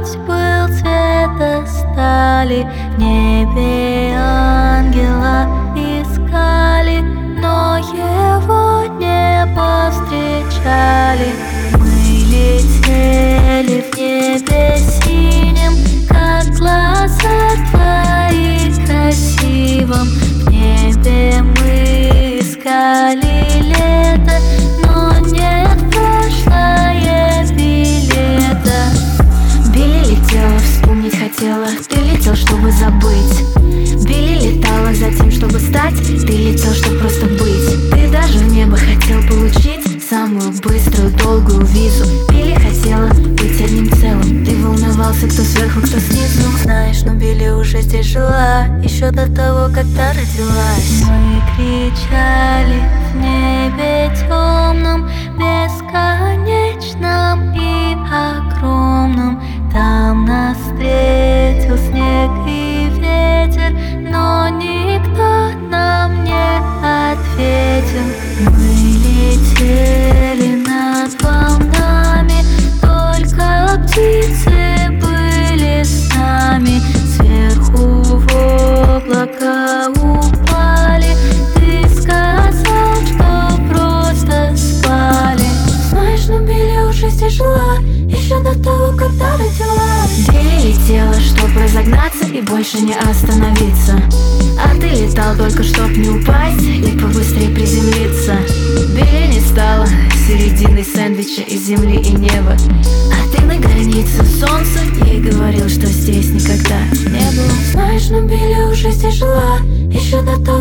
путь был цвета стали, в небе ангела искали, но его не повстречали. Мы летели в небе синим, как глаза твои красивым. В небе мы искали лето, но нет прошлое билета. Билли летела, вспомнить хотела, ты летел, чтобы забыть. Билли летала за тем, чтобы стать, ты летел, чтобы просто быть. Ты даже в небо хотел получить самую быструю, долгую визу. Билли хотела быть одним целым, ты волновался, кто сверху, кто снизу. Знаешь, но Билли уже здесь жила, еще до того, когда родилась. Мы кричали в небе темном, бесконечном и огромном. Там нас встретил снег и ветер, но никто нам не ответил. Мы летели над волнами, только птицы были с нами. Сверху в облака упали, ты сказал, что просто спали. Знаешь, но Билли уже здесь жила, еще до того, когда родилась. Билли летела, чтоб разогнаться и больше не остановиться. А ты летал только, чтоб не упасть и побыстрее приземлиться. Билли не стала серединой сэндвича из земли и неба, а ты на границе солнца, ей говорил, что здесь никогда не было. Знаешь, но Билли уже здесь жила, еще до того,